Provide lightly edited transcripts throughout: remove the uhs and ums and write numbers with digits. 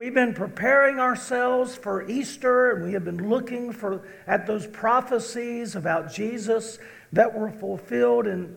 We've been preparing ourselves for Easter, and we have been looking at those prophecies about Jesus that were fulfilled and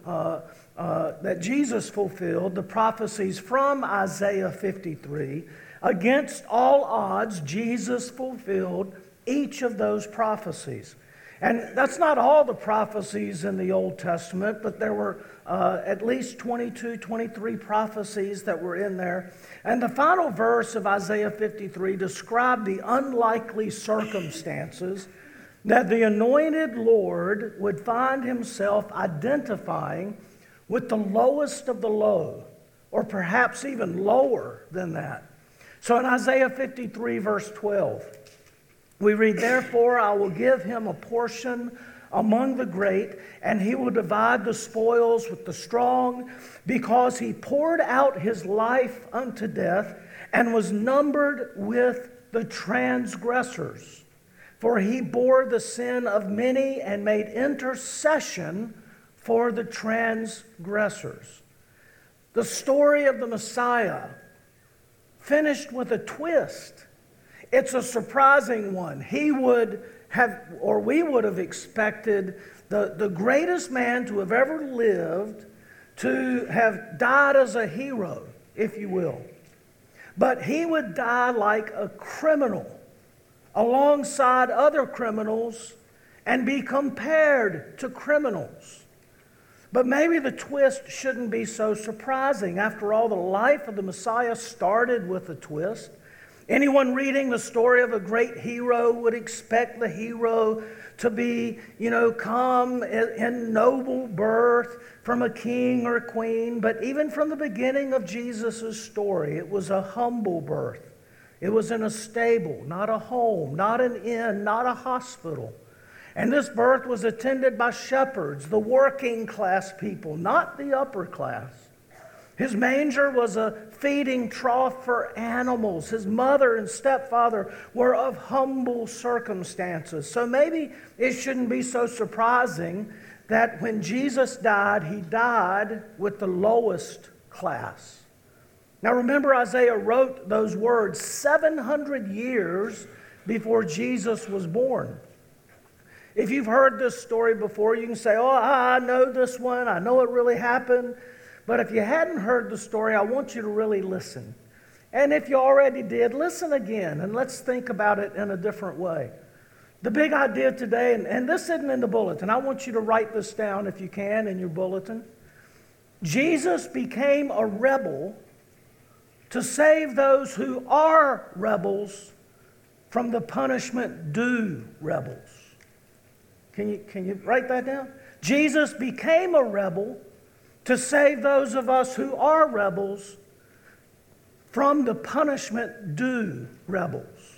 that Jesus fulfilled, the prophecies from Isaiah 53. Against all odds, Jesus fulfilled each of those prophecies. And that's not all the prophecies in the Old Testament, but there were at least 22, 23 prophecies that were in there. And the final verse of Isaiah 53 described the unlikely circumstances that the anointed Lord would find himself identifying with the lowest of the low, or perhaps even lower than that. So in Isaiah 53, verse 12, we read, "Therefore I will give him a portion among the great, and he will divide the spoils with the strong, because he poured out his life unto death, and was numbered with the transgressors. For he bore the sin of many, and made intercession for the transgressors." The story of the Messiah finished with a twist. It's a surprising one. We would have expected the greatest man to have ever lived to have died as a hero, if you will. But he would die like a criminal alongside other criminals and be compared to criminals. But maybe the twist shouldn't be so surprising. After all, the life of the Messiah started with a twist. Anyone reading the story of a great hero would expect the hero to be, come in noble birth from a king or queen. But even from the beginning of Jesus' story, it was a humble birth. It was in a stable, not a home, not an inn, not a hospital. And this birth was attended by shepherds, the working class people, not the upper class. His manger was a feeding trough for animals. His mother and stepfather were of humble circumstances. So maybe it shouldn't be so surprising that when Jesus died, he died with the lowest class. Now remember, Isaiah wrote those words 700 years before Jesus was born. If you've heard this story before, you can say, "Oh, I know this one. I know it really happened." But if you hadn't heard the story, I want you to really listen. And if you already did, listen again, and let's think about it in a different way. The big idea today, and this isn't in the bulletin. I want you to write this down if you can in your bulletin. Jesus became a rebel to save those who are rebels from the punishment due rebels. Can you write that down? Jesus became a rebel to save those of us who are rebels from the punishment due rebels.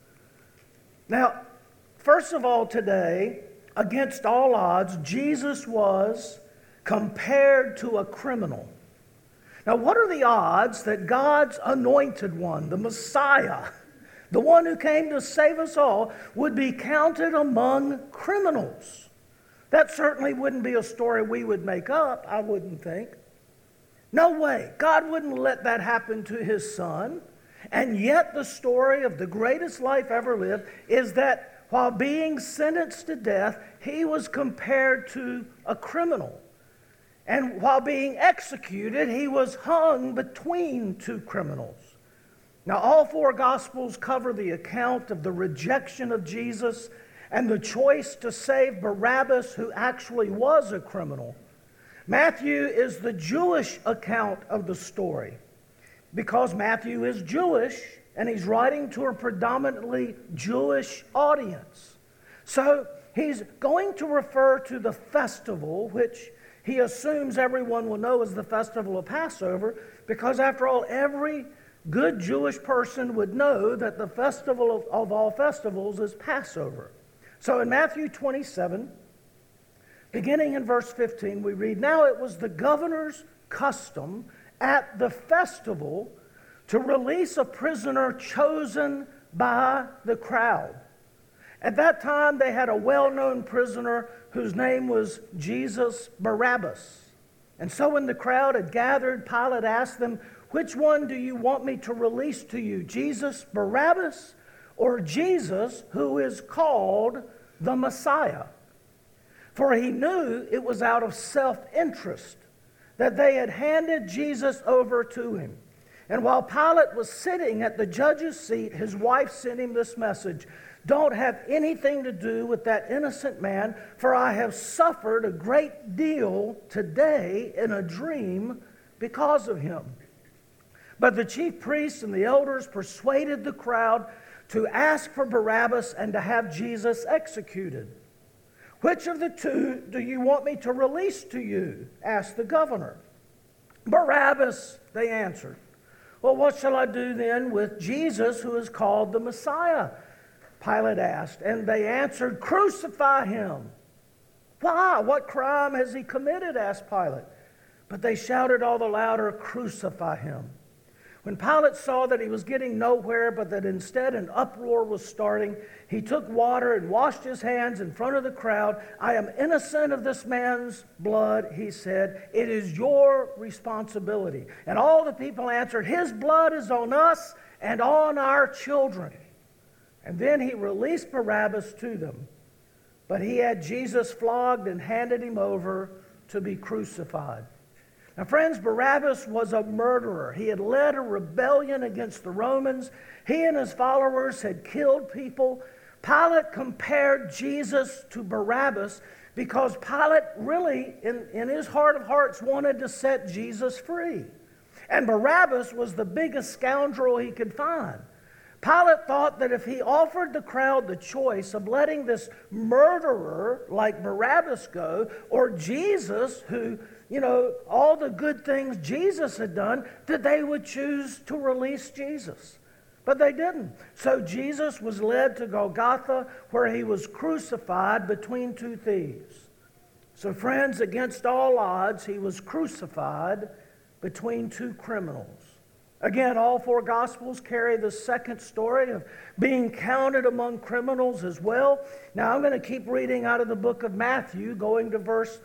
Now, first of all today, against all odds, Jesus was compared to a criminal. Now, what are the odds that God's anointed one, the Messiah, the one who came to save us all, would be counted among criminals? That certainly wouldn't be a story we would make up, I wouldn't think. No way. God wouldn't let that happen to his son. And yet the story of the greatest life ever lived is that while being sentenced to death, he was compared to a criminal. And while being executed, he was hung between two criminals. Now, all four Gospels cover the account of the rejection of Jesus and the choice to save Barabbas, who actually was a criminal. Matthew is the Jewish account of the story because Matthew is Jewish and he's writing to a predominantly Jewish audience. So he's going to refer to the festival, which he assumes everyone will know as the festival of Passover, because after all, every good Jewish person would know that the festival of all festivals is Passover. So in Matthew 27, beginning in verse 15, we read, "Now it was the governor's custom at the festival to release a prisoner chosen by the crowd. At that time, they had a well-known prisoner whose name was Jesus Barabbas. And so when the crowd had gathered, Pilate asked them, which one do you want me to release to you, Jesus Barabbas or Jesus who is called the Messiah? For he knew it was out of self-interest that they had handed Jesus over to him. And while Pilate was sitting at the judge's seat, his wife sent him this message: "Don't have anything to do with that innocent man, for I have suffered a great deal today in a dream because of him." But the chief priests and the elders persuaded the crowd to ask for Barabbas and to have Jesus executed. "Which of the two do you want me to release to you?" asked the governor. "Barabbas," they answered. "Well, what shall I do then with Jesus who is called the Messiah?" Pilate asked, and they answered, "Crucify him." "Why? What crime has he committed?" asked Pilate. But they shouted all the louder, "Crucify him." When Pilate saw that he was getting nowhere, but that instead an uproar was starting, he took water and washed his hands in front of the crowd. "I am innocent of this man's blood," he said. "It is your responsibility." And all the people answered, "His blood is on us and on our children." And then he released Barabbas to them. But he had Jesus flogged and handed him over to be crucified. Now, friends, Barabbas was a murderer. He had led a rebellion against the Romans. He and his followers had killed people. Pilate compared Jesus to Barabbas because Pilate really, in his heart of hearts, wanted to set Jesus free. And Barabbas was the biggest scoundrel he could find. Pilate thought that if he offered the crowd the choice of letting this murderer like Barabbas go, or Jesus, who, all the good things Jesus had done, that they would choose to release Jesus. But they didn't. So Jesus was led to Golgotha, where he was crucified between two thieves. So friends, against all odds, he was crucified between two criminals. Again, all four Gospels carry the second story of being counted among criminals as well. Now, I'm going to keep reading out of the book of Matthew, going to verse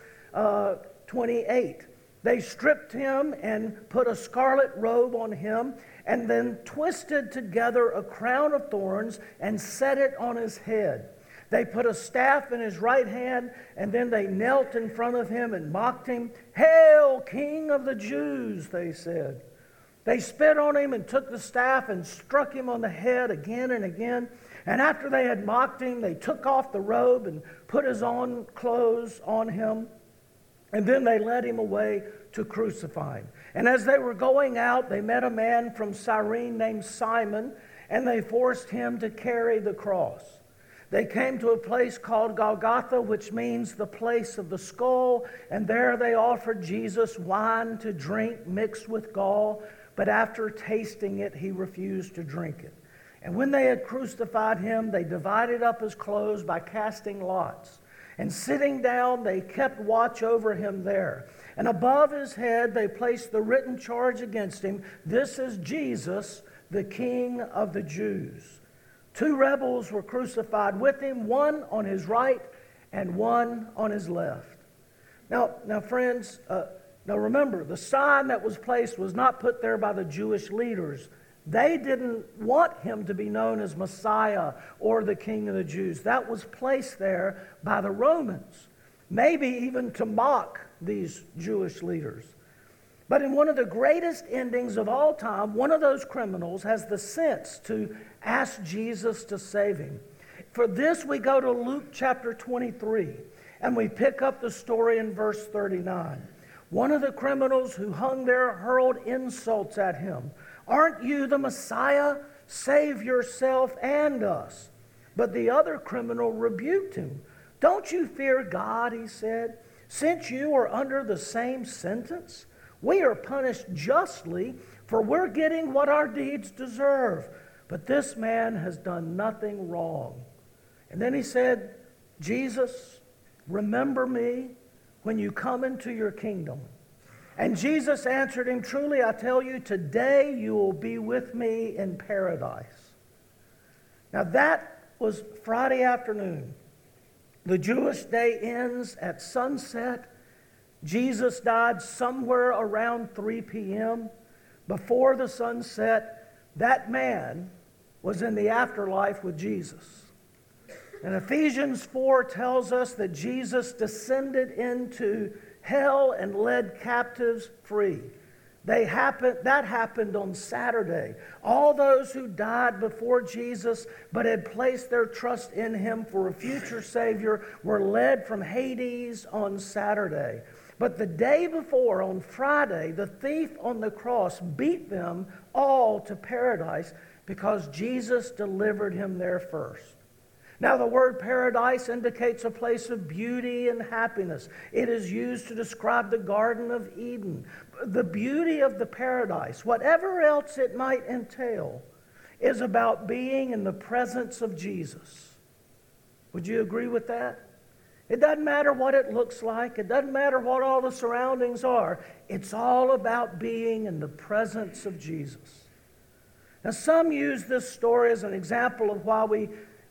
28. They stripped him and put a scarlet robe on him, and then twisted together a crown of thorns and set it on his head. They put a staff in his right hand, and then they knelt in front of him and mocked him. "Hail, King of the Jews," they said. They spit on him and took the staff and struck him on the head again and again. And after they had mocked him, they took off the robe and put his own clothes on him. And then they led him away to crucify him. And as they were going out, they met a man from Cyrene named Simon, and they forced him to carry the cross. They came to a place called Golgotha, which means the place of the skull, and there they offered Jesus wine to drink mixed with gall. But after tasting it, he refused to drink it. And when they had crucified him, they divided up his clothes by casting lots. And sitting down, they kept watch over him there. And above his head, they placed the written charge against him: "This is Jesus, the King of the Jews." Two rebels were crucified with him, one on his right and one on his left. Now, friends, now remember, the sign that was placed was not put there by the Jewish leaders. They didn't want him to be known as Messiah or the King of the Jews. That was placed there by the Romans, maybe even to mock these Jewish leaders. But in one of the greatest endings of all time, one of those criminals has the sense to ask Jesus to save him. For this, we go to Luke chapter 23, and we pick up the story in verse 39. One of the criminals who hung there hurled insults at him. "Aren't you the Messiah? Save yourself and us." But the other criminal rebuked him. "Don't you fear God," he said, "since you are under the same sentence? We are punished justly, for we're getting what our deeds deserve. But this man has done nothing wrong." And then he said, "Jesus, remember me when you come into your kingdom." And Jesus answered him, "Truly I tell you, today you will be with me in paradise." Now that was Friday afternoon. The Jewish day ends at sunset. Jesus died somewhere around 3 p.m. before the sun set, that man was in the afterlife with Jesus. And Ephesians 4 tells us that Jesus descended into hell and led captives free. That happened on Saturday. All those who died before Jesus but had placed their trust in him for a future Savior were led from Hades on Saturday. But the day before, on Friday, the thief on the cross beat them all to paradise because Jesus delivered him there first. Now, the word paradise indicates a place of beauty and happiness. It is used to describe the Garden of Eden. The beauty of the paradise, whatever else it might entail, is about being in the presence of Jesus. Would you agree with that? It doesn't matter what it looks like. It doesn't matter what all the surroundings are. It's all about being in the presence of Jesus. Now, some use this story as an example of why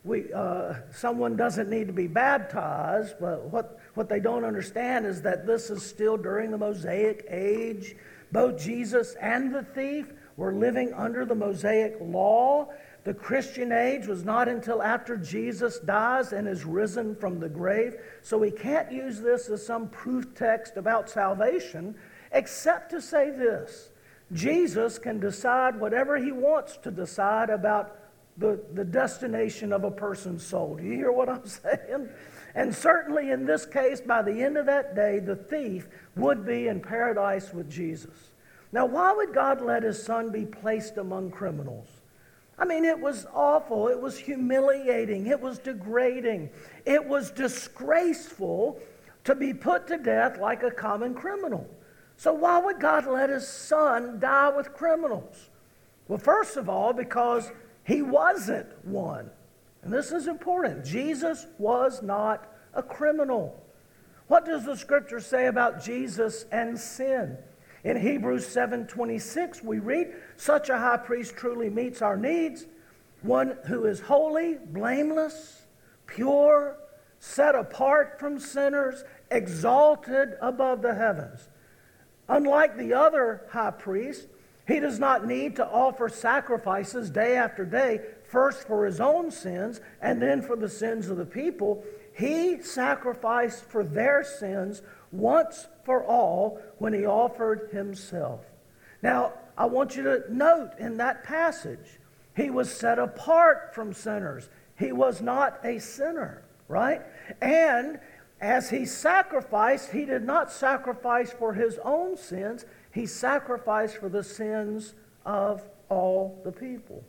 someone doesn't need to be baptized, but what they don't understand is that this is still during the Mosaic age. Both Jesus and the thief were living under the Mosaic law. The Christian age was not until after Jesus dies and is risen from the grave. So we can't use this as some proof text about salvation, except to say this: Jesus can decide whatever he wants to decide about the destination of a person's soul. Do you hear what I'm saying? And certainly in this case, by the end of that day, the thief would be in paradise with Jesus. Now, why would God let his son be placed among criminals? I mean, it was awful. It was humiliating. It was degrading. It was disgraceful to be put to death like a common criminal. So why would God let his son die with criminals? Well, first of all, because he wasn't one. And this is important. Jesus was not a criminal. What does the scripture say about Jesus and sin? In Hebrews 7:26, we read, "Such a high priest truly meets our needs, one who is holy, blameless, pure, set apart from sinners, exalted above the heavens." Unlike the other high priest, he does not need to offer sacrifices day after day, first for his own sins and then for the sins of the people. He sacrificed for their sins once for all when he offered himself. Now, I want you to note in that passage, he was set apart from sinners. He was not a sinner, right? And as he sacrificed, he did not sacrifice for his own sins. He sacrificed for the sins of all the people.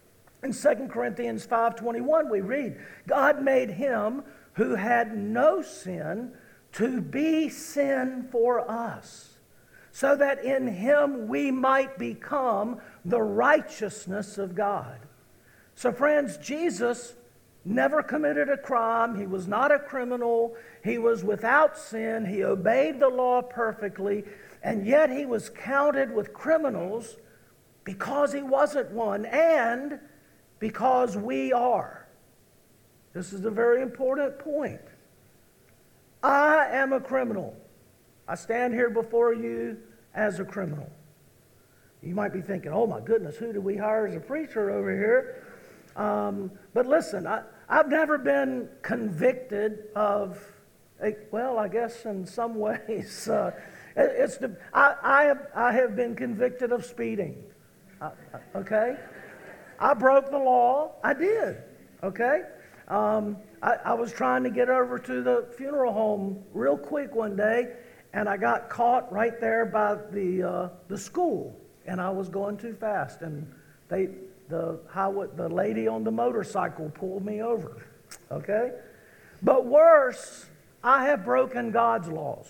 In 2 Corinthians 5:21, we read, "God made him who had no sin to be sin for us, so that in him we might become the righteousness of God." So friends, Jesus never committed a crime. He was not a criminal. He was without sin. He obeyed the law perfectly. And yet he was counted with criminals because he wasn't one and because we are. This is a very important point. I am a criminal. I stand here before you as a criminal. You might be thinking, oh my goodness, who did we hire as a preacher over here? But listen, I've never been convicted of, well, I guess in some ways, I have been convicted of speeding. Okay? I broke the law. I did. Okay? I was trying to get over to the funeral home real quick one day, and I got caught right there by the school, and I was going too fast, and the lady on the motorcycle pulled me over. Okay? But worse, I have broken God's laws.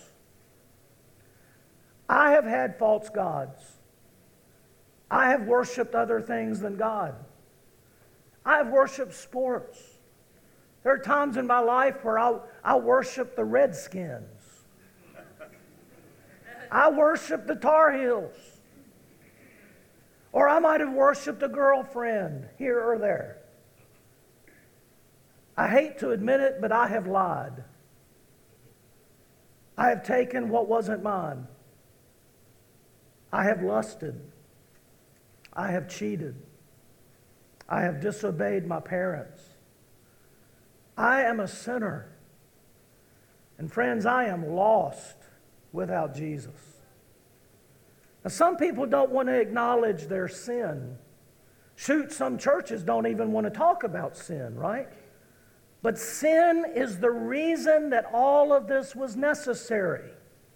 I have had false gods. I have worshiped other things than God. I have worshiped sports. There are times in my life where I worship the Redskins. I worship the Tar Heels. Or I might have worshiped a girlfriend here or there. I hate to admit it, but I have lied. I have taken what wasn't mine. I have lusted. I have cheated. I have disobeyed my parents. I am a sinner. And friends, I am lost without Jesus. Now, some people don't want to acknowledge their sin. Shoot, some churches don't even want to talk about sin, right? But sin is the reason that all of this was necessary.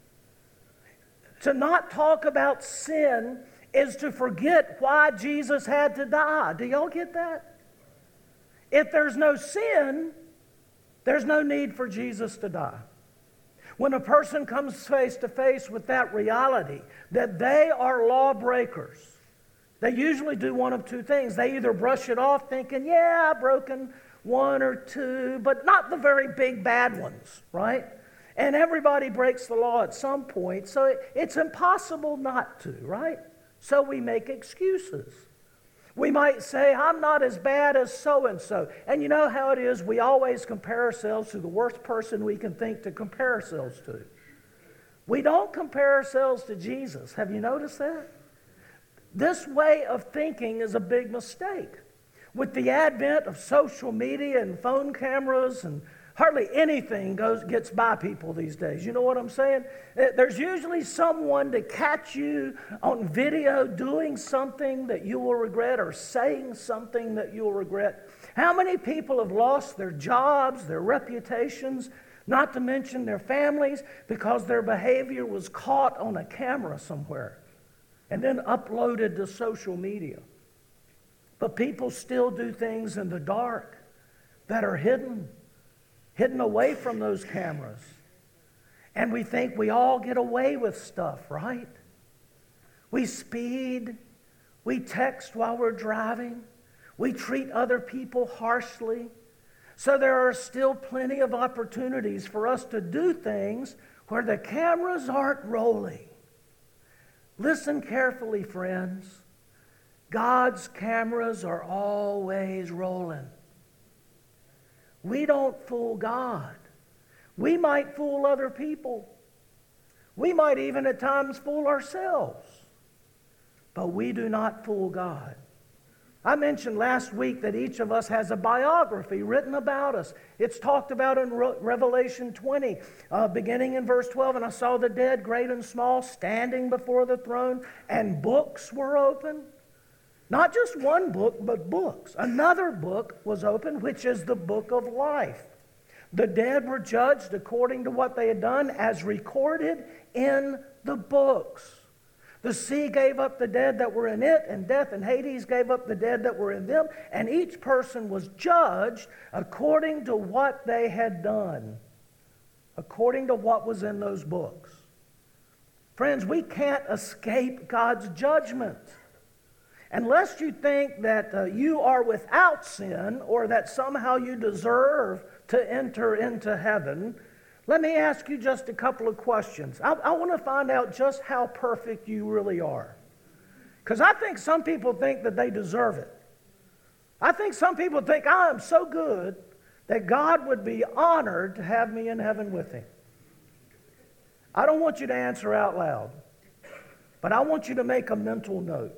To not talk about sin is to forget why Jesus had to die. Do y'all get that? If there's no sin, there's no need for Jesus to die. When a person comes face to face with that reality, that they are lawbreakers, they usually do one of two things. They either brush it off thinking, yeah, I've broken one or two, but not the very big bad ones, right? And everybody breaks the law at some point, so it's impossible not to, right? So we make excuses. We might say, I'm not as bad as so-and-so. And you know how it is, we always compare ourselves to the worst person we can think to compare ourselves to. We don't compare ourselves to Jesus. Have you noticed that? This way of thinking is a big mistake. With the advent of social media and phone cameras, and hardly anything gets by people these days. You know what I'm saying? There's usually someone to catch you on video doing something that you will regret or saying something that you'll regret. How many people have lost their jobs, their reputations, not to mention their families, because their behavior was caught on a camera somewhere and then uploaded to social media? But people still do things in the dark that are hidden away from those cameras. And we think we all get away with stuff, right? We speed, we text while we're driving, we treat other people harshly. So there are still plenty of opportunities for us to do things where the cameras aren't rolling. Listen carefully, friends. God's cameras are always rolling. We don't fool God. We might fool other people. We might even at times fool ourselves. But we do not fool God. I mentioned last week that each of us has a biography written about us. It's talked about in Revelation 20, beginning in verse 12. And I saw the dead, great and small, standing before the throne, and books were opened. Not just one book, but books. Another book was opened, which is the book of life. The dead were judged according to what they had done, as recorded in the books. The sea gave up the dead that were in it, and death and Hades gave up the dead that were in them, and each person was judged according to what they had done, according to what was in those books. Friends, we can't escape God's judgment. Unless you think that you are without sin or that somehow you deserve to enter into heaven, let me ask you just a couple of questions. I want to find out just how perfect you really are. Because I think some people think that they deserve it. I think some people think I am so good that God would be honored to have me in heaven with Him. I don't want you to answer out loud, but I want you to make a mental note.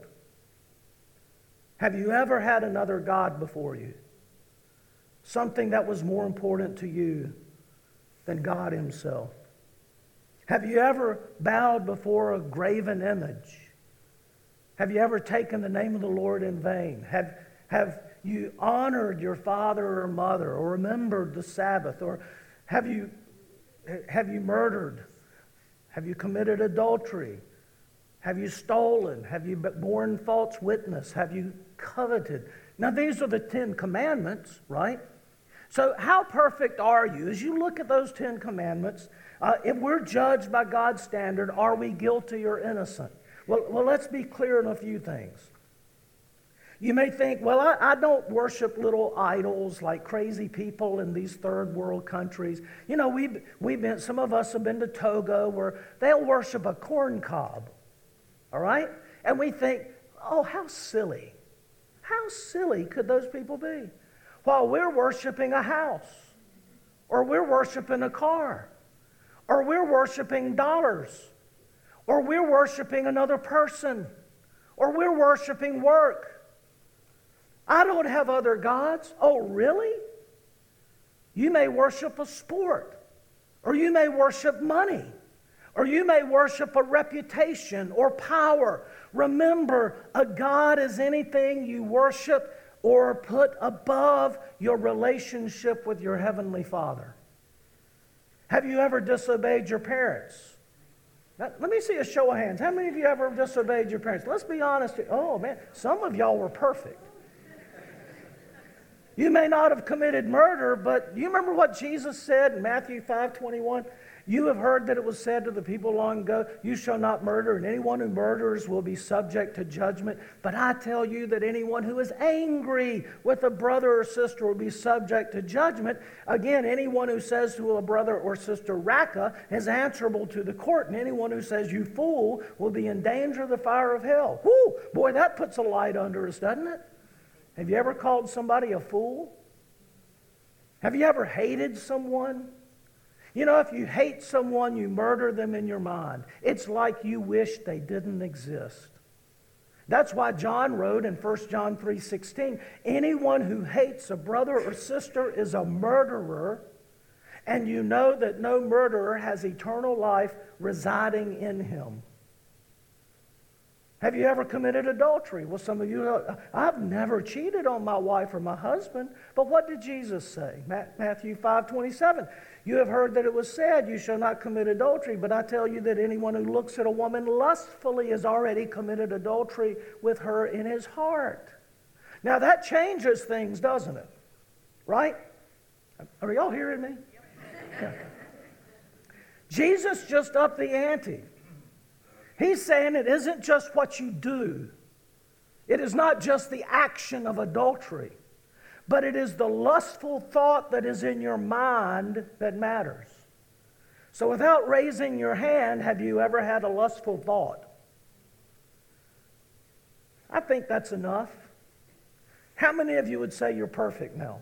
Have you ever had another God before you? Something that was more important to you than God Himself? Have you ever bowed before a graven image? Have you ever taken the name of the Lord in vain? Have you honored your father or mother, or remembered the Sabbath? Or have you murdered? Have you committed adultery? Have you stolen? Have you borne false witness? Have you coveted? Now, these are the 10 Commandments, right? So how perfect are you? As you look at those 10 Commandments, if we're judged by God's standard, are we guilty or innocent? Well, let's be clear on a few things. You may think, well, I don't worship little idols like crazy people in these third world countries. You know, some of us have been to Togo where they'll worship a corn cob. All right? And we think, oh, how silly. How silly could those people be? While we're worshiping a house, or we're worshiping a car, or we're worshiping dollars, or we're worshiping another person, Or we're worshiping work. I don't have other gods. Oh, really? You may worship a sport, or you may worship money, or you may worship a reputation or power. Remember, a God is anything you worship or put above your relationship with your Heavenly Father. Have you ever disobeyed your parents? Now, let me see a show of hands. How many of you ever disobeyed your parents? Let's be honest. Oh, man, some of y'all were perfect. You may not have committed murder, but you remember what Jesus said in Matthew 5:21? You have heard that it was said to the people long ago, you shall not murder, and anyone who murders will be subject to judgment. But I tell you that anyone who is angry with a brother or sister will be subject to judgment. Again, anyone who says to a brother or sister, Raka, is answerable to the court, and anyone who says, you fool, will be in danger of the fire of hell. Whoo! Boy, that puts a light under us, doesn't it? Have you ever called somebody a fool? Have you ever hated someone? You know, if you hate someone, you murder them in your mind. It's like you wish they didn't exist. That's why John wrote in 1 John 3:16, anyone who hates a brother or sister is a murderer, and you know that no murderer has eternal life residing in him. Have you ever committed adultery? Well, some of you, I've never cheated on my wife or my husband. But what did Jesus say? Matthew 5:27. You have heard that it was said, you shall not commit adultery. But I tell you that anyone who looks at a woman lustfully has already committed adultery with her in his heart. Now that changes things, doesn't it? Right? Are y'all hearing me? Yeah. Jesus just upped the ante. He's saying it isn't just what you do. It is not just the action of adultery, but it is the lustful thought that is in your mind that matters. So without raising your hand, have you ever had a lustful thought? I think that's enough. How many of you would say you're perfect now?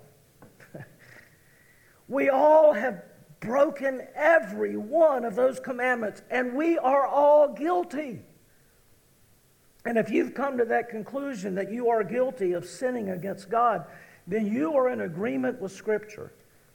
We all have broken every one of those commandments, and we are all guilty. And if you've come to that conclusion that you are guilty of sinning against God, then you are in agreement with Scripture.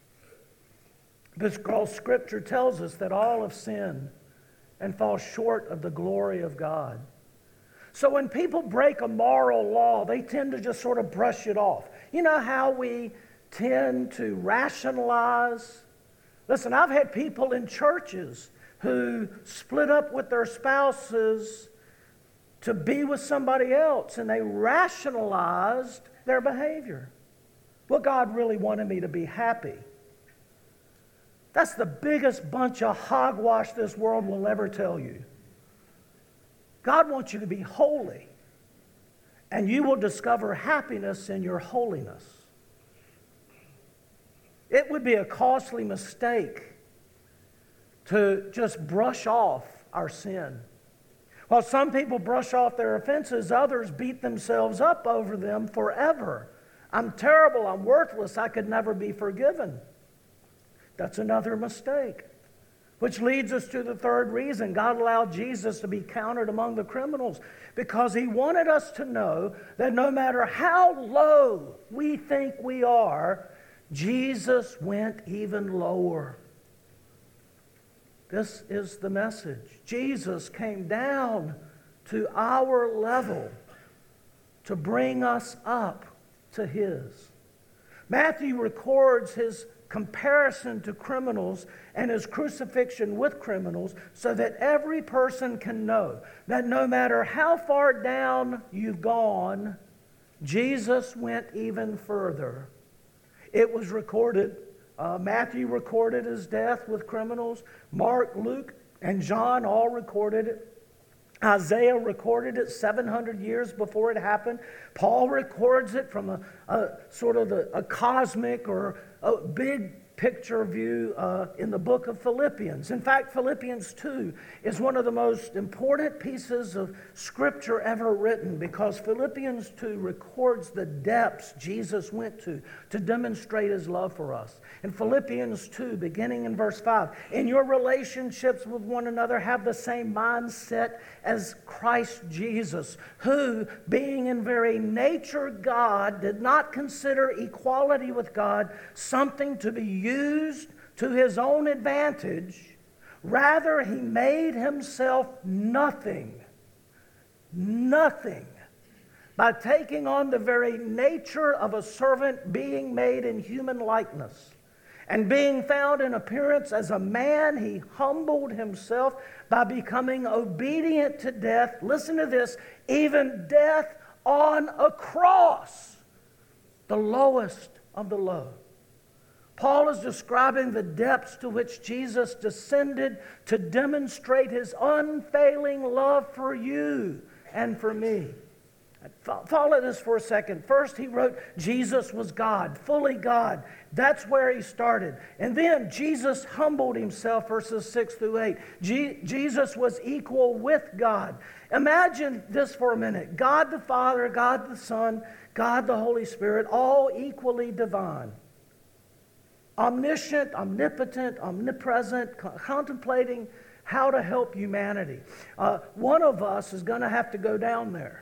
Because Scripture tells us that all have sinned and fall short of the glory of God. So when people break a moral law, they tend to just sort of brush it off. You know how we tend to rationalize? Listen, I've had people in churches who split up with their spouses to be with somebody else, and they rationalized their behavior. Well, God really wanted me to be happy. That's the biggest bunch of hogwash this world will ever tell you. God wants you to be holy, and you will discover happiness in your holiness. It would be a costly mistake to just brush off our sin. While some people brush off their offenses, others beat themselves up over them forever. I'm terrible, I'm worthless, I could never be forgiven. That's another mistake. Which leads us to the third reason. God allowed Jesus to be counted among the criminals because He wanted us to know that no matter how low we think we are, Jesus went even lower. This is the message. Jesus came down to our level to bring us up to His. Matthew records His comparison to criminals and His crucifixion with criminals so that every person can know that no matter how far down you've gone, Jesus went even further. It was recorded. Matthew recorded His death with criminals. Mark, Luke, and John all recorded it. Isaiah recorded it 700 years before it happened. Paul records it from a sort of a cosmic or a big picture view in the book of Philippians. In fact, Philippians 2 is one of the most important pieces of Scripture ever written, because Philippians 2 records the depths Jesus went to demonstrate His love for us. In Philippians 2, beginning in verse 5, in your relationships with one another, have the same mindset as Christ Jesus, who, being in very nature God, did not consider equality with God something to be used to His own advantage. Rather, He made Himself nothing by taking on the very nature of a servant, being made in human likeness. And being found in appearance as a man, He humbled Himself by becoming obedient to death. Listen to this, even death on a cross, the lowest of the low. Paul is describing the depths to which Jesus descended to demonstrate His unfailing love for you and for me. Follow this for a second. First, he wrote Jesus was God, fully God. That's where he started. And then Jesus humbled Himself, verses 6 through 8. Jesus was equal with God. Imagine this for a minute. God the Father, God the Son, God the Holy Spirit, all equally divine. Omniscient, omnipotent, omnipresent, contemplating how to help humanity. One of us is going to have to go down there.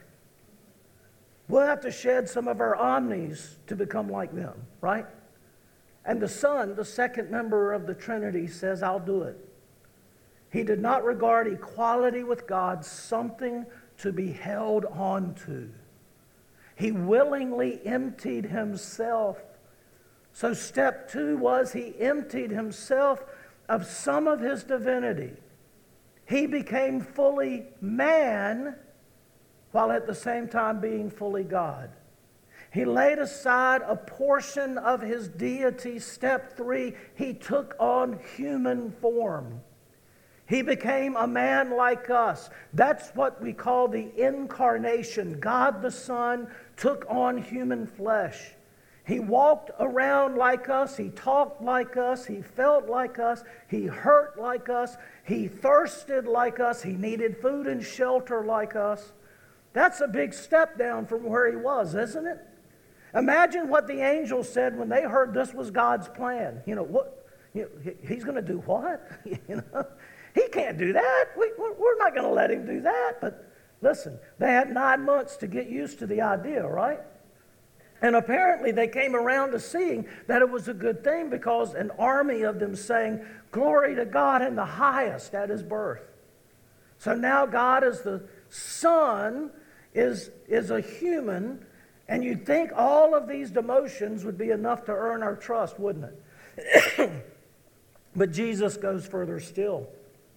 We'll have to shed some of our omnis to become like them, right? And the Son, the second member of the Trinity, says, I'll do it. He did not regard equality with God something to be held on to. He willingly emptied Himself. So step 2 was He emptied Himself of some of His divinity. He became fully man while at the same time being fully God. He laid aside a portion of His deity. Step 3, He took on human form. He became a man like us. That's what we call the incarnation. God the Son took on human flesh. He walked around like us. He talked like us. He felt like us. He hurt like us. He thirsted like us. He needed food and shelter like us. That's a big step down from where He was, isn't it? Imagine what the angels said when they heard this was God's plan. He's going to do what? He can't do that. We're not going to let Him do that. But listen, they had 9 months to get used to the idea, right? And apparently they came around to seeing that it was a good thing, because an army of them sang, glory to God in the highest at His birth. So now God as the Son is a human, and you'd think all of these demotions would be enough to earn our trust, wouldn't it? But Jesus goes further still.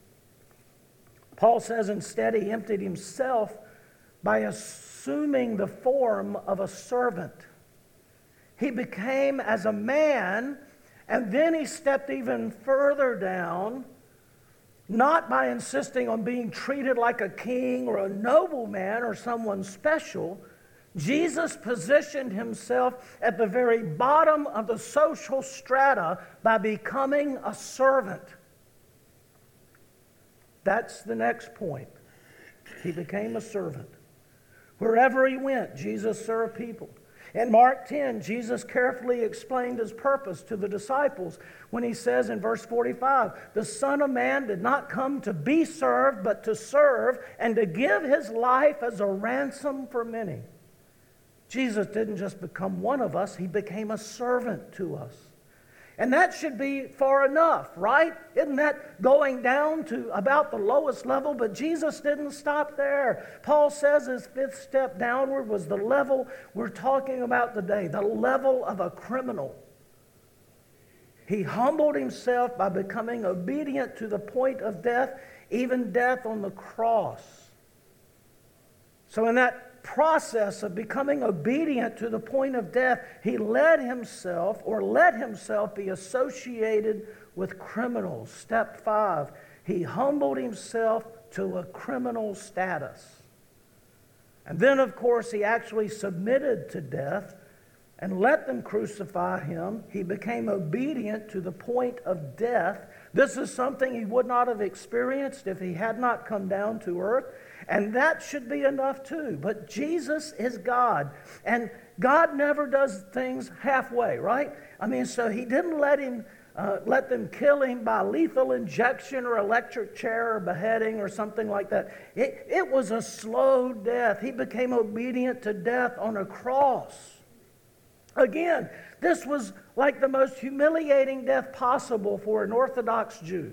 Paul says instead He emptied Himself by assuming the form of a servant. He became as a man, and then He stepped even further down, not by insisting on being treated like a king or a nobleman or someone special. Jesus positioned Himself at the very bottom of the social strata by becoming a servant. That's the next point. He became a servant. Wherever He went, Jesus served people. In Mark 10, Jesus carefully explained His purpose to the disciples when He says in verse 45, the Son of Man did not come to be served, but to serve and to give His life as a ransom for many. Jesus didn't just become one of us, He became a servant to us. And that should be far enough, right? Isn't that going down to about the lowest level? But Jesus didn't stop there. Paul says His 5th step downward was the level we're talking about today, the level of a criminal. He humbled Himself by becoming obedient to the point of death, even death on the cross. So in that process of becoming obedient to the point of death, He let Himself be associated with criminals. Step 5, He humbled Himself to a criminal status. And then, of course, He actually submitted to death and let them crucify him. He became obedient to the point of death. This is something he would not have experienced if he had not come down to earth. And that should be enough too. But Jesus is God. And God never does things halfway, right? I mean, so he didn't let them kill him by lethal injection or electric chair or beheading or something like that. It was a slow death. He became obedient to death on a cross. Again, this was like the most humiliating death possible for an Orthodox Jew.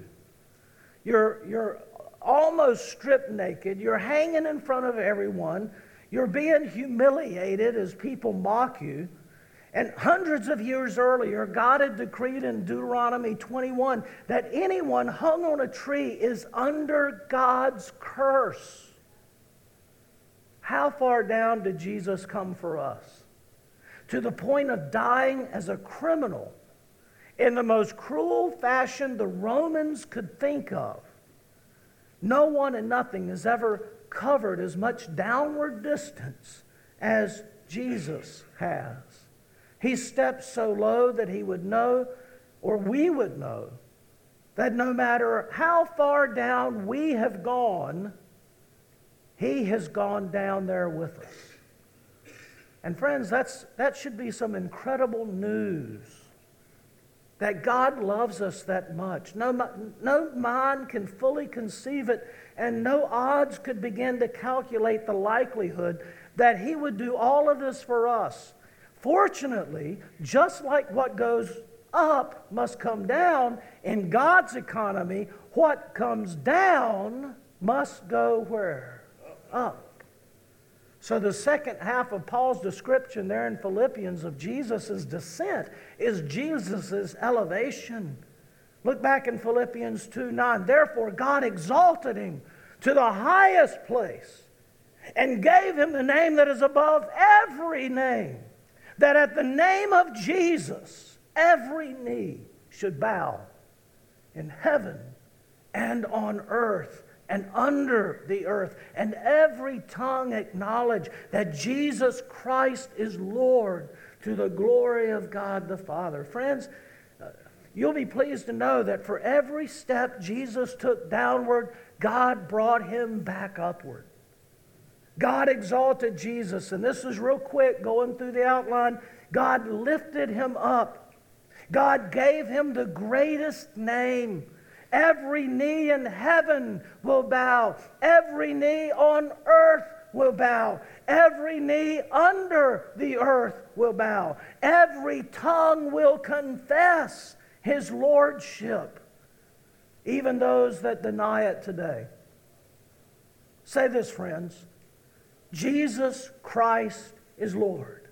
You're almost stripped naked. You're hanging in front of everyone. You're being humiliated as people mock you. And hundreds of years earlier, God had decreed in Deuteronomy 21 that anyone hung on a tree is under God's curse. How far down did Jesus come for us? To the point of dying as a criminal in the most cruel fashion the Romans could think of. No one and nothing has ever covered as much downward distance as Jesus has. He stepped so low that he would know, or we would know, that no matter how far down we have gone, he has gone down there with us. And friends, that should be some incredible news, that God loves us that much. No mind can fully conceive it, and no odds could begin to calculate the likelihood that he would do all of this for us. Fortunately, just like what goes up must come down, in God's economy, what comes down must go where? Up. So the second half of Paul's description there in Philippians of Jesus' descent is Jesus' elevation. Look back in Philippians 2:9. Therefore God exalted him to the highest place and gave him the name that is above every name, that at the name of Jesus every knee should bow in heaven and on earth and under the earth, and every tongue acknowledge that Jesus Christ is Lord, to the glory of God the Father. Friends, you'll be pleased to know that for every step Jesus took downward, God brought him back upward. God exalted Jesus, and this is real quick going through the outline. God lifted him up. God gave him the greatest name. Every knee in heaven will bow. Every knee on earth will bow. Every knee under the earth will bow. Every tongue will confess his lordship, even those that deny it today. Say this, friends. Jesus Christ is Lord.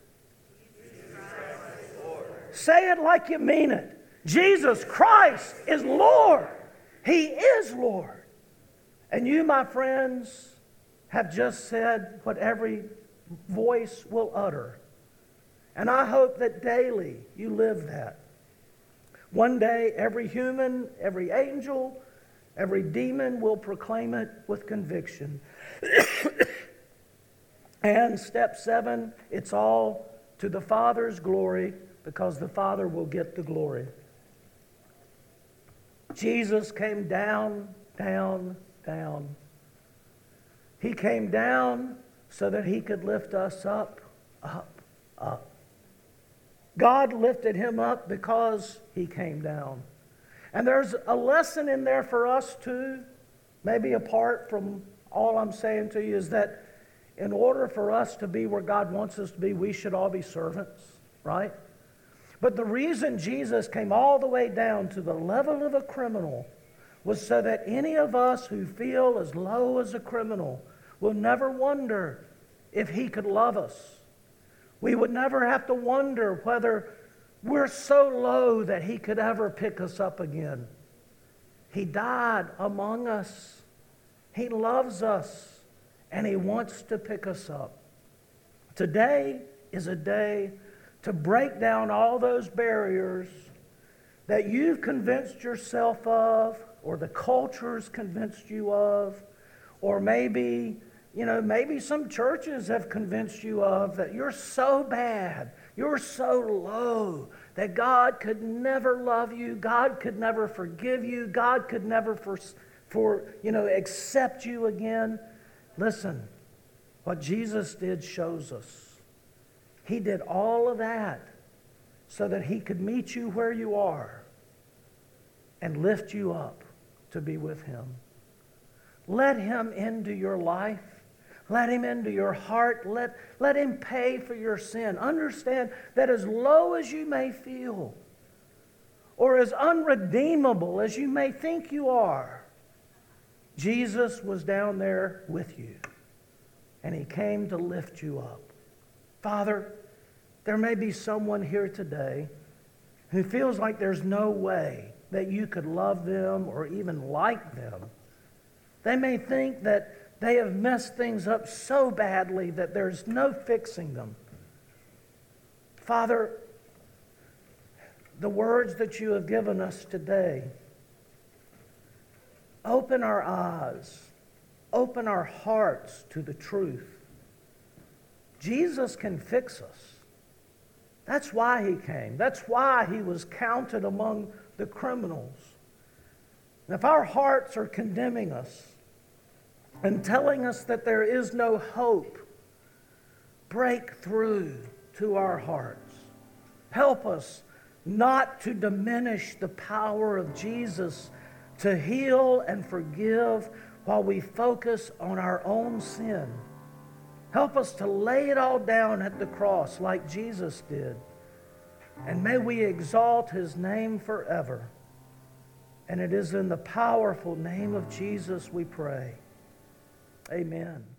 Say it like you mean it. Jesus Christ is Lord. He is Lord. And you, my friends, have just said what every voice will utter. And I hope that daily you live that. One day, every human, every angel, every demon will proclaim it with conviction. And step 7, it's all to the Father's glory, because the Father will get the glory. Jesus came down, down, down. He came down so that he could lift us up, up, up. God lifted him up because he came down. And there's a lesson in there for us too, maybe apart from all I'm saying to you, is that in order for us to be where God wants us to be, we should all be servants, right? But the reason Jesus came all the way down to the level of a criminal was so that any of us who feel as low as a criminal will never wonder if he could love us. We would never have to wonder whether we're so low that he could ever pick us up again. He died among us. He loves us, and he wants to pick us up. Today is a day to break down all those barriers that you've convinced yourself of, or the culture's convinced you of, or maybe some churches have convinced you of, that you're so bad, You're so low that God could never love you. God could never forgive you. God could never accept you again. Listen, what Jesus did shows us. He did all of that so that he could meet you where you are and lift you up to be with him. Let him into your life. Let him into your heart. Let him pay for your sin. Understand that as low as you may feel, or as unredeemable as you may think you are, Jesus was down there with you, and he came to lift you up. Father, there may be someone here today who feels like there's no way that you could love them or even like them. They may think that they have messed things up so badly that there's no fixing them. Father, the words that you have given us today, open our eyes, open our hearts to the truth. Jesus can fix us. That's why he came. That's why he was counted among the criminals. And if our hearts are condemning us and telling us that there is no hope, break through to our hearts. Help us not to diminish the power of Jesus to heal and forgive while we focus on our own sin. Help us to lay it all down at the cross like Jesus did. And may we exalt his name forever. And it is in the powerful name of Jesus we pray. Amen.